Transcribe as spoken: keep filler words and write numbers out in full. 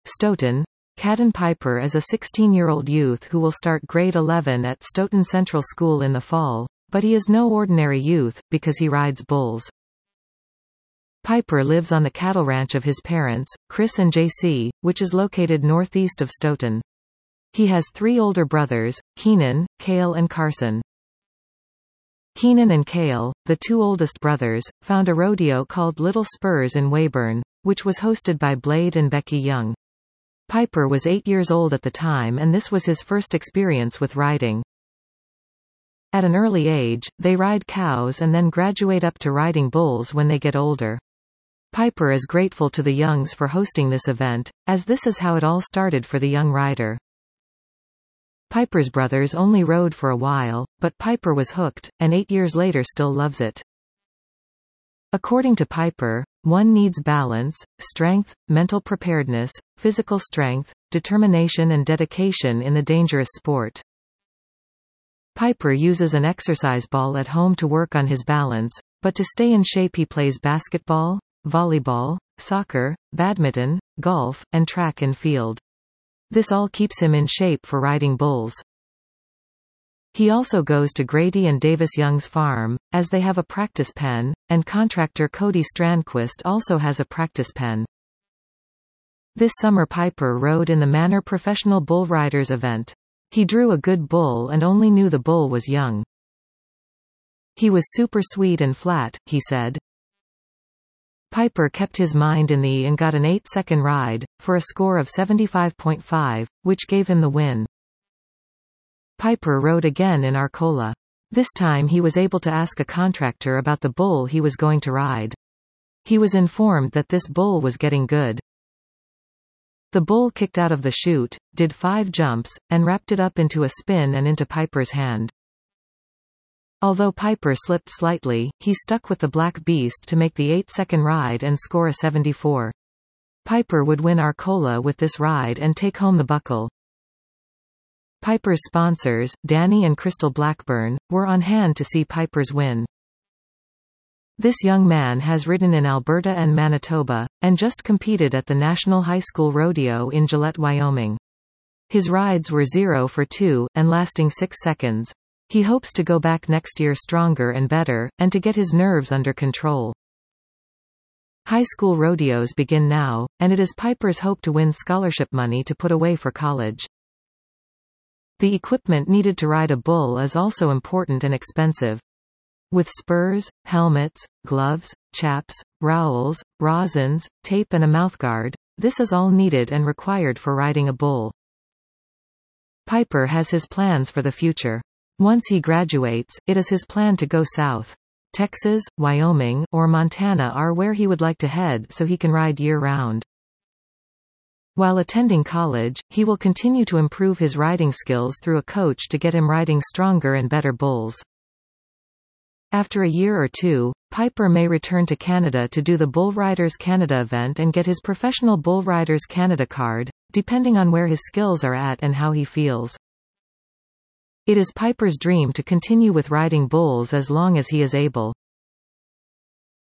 Stoughton. Caden Piper is a sixteen-year-old youth who will start grade eleven at Stoughton Central School in the fall, but he is no ordinary youth, because he rides bulls. Piper lives on the cattle ranch of his parents, Chris and J C, which is located northeast of Stoughton. He has three older brothers, Keenan, Cale and Carson. Keenan and Cale, the two oldest brothers, found a rodeo called Little Spurs in Weyburn, which was hosted by Blade and Becky Young. Piper was eight years old at the time, and this was his first experience with riding. At an early age, they ride cows and then graduate up to riding bulls when they get older. Piper is grateful to the Youngs for hosting this event, as this is how it all started for the young rider. Piper's brothers only rode for a while, but Piper was hooked, and eight years later still loves it. According to Piper, one needs balance, strength, mental preparedness, physical strength, determination and dedication in the dangerous sport. Piper uses an exercise ball at home to work on his balance, but to stay in shape he plays basketball, volleyball, soccer, badminton, golf, and track and field. This all keeps him in shape for riding bulls. He also goes to Grady and Davis Young's farm, as they have a practice pen, and contractor Cody Strandquist also has a practice pen. This summer Piper rode in the Manor Professional Bull Riders event. He drew a good bull and only knew the bull was young. He was super sweet and flat, he said. Piper kept his mind in the and got an eight-second ride, for a score of seventy-five point five, which gave him the win. Piper rode again in Arcola. This time he was able to ask a contractor about the bull he was going to ride. He was informed that this bull was getting good. The bull kicked out of the chute, did five jumps, and wrapped it up into a spin and into Piper's hand. Although Piper slipped slightly, he stuck with the Black Beast to make the eight-second ride and score a seventy-four. Piper would win Arcola with this ride and take home the buckle. Piper's sponsors, Danny and Crystal Blackburn, were on hand to see Piper's win. This young man has ridden in Alberta and Manitoba, and just competed at the National High School Rodeo in Gillette, Wyoming. His rides were zero for two, and lasting six seconds. He hopes to go back next year stronger and better, and to get his nerves under control. High school rodeos begin now, and it is Piper's hope to win scholarship money to put away for college. The equipment needed to ride a bull is also important and expensive. With spurs, helmets, gloves, chaps, rowels, rosins, tape and a mouthguard, this is all needed and required for riding a bull. Piper has his plans for the future. Once he graduates, it is his plan to go south. Texas, Wyoming, or Montana are where he would like to head so he can ride year-round. While attending college, he will continue to improve his riding skills through a coach to get him riding stronger and better bulls. After a year or two, Piper may return to Canada to do the Bull Riders Canada event and get his professional Bull Riders Canada card, depending on where his skills are at and how he feels. It is Piper's dream to continue with riding bulls as long as he is able.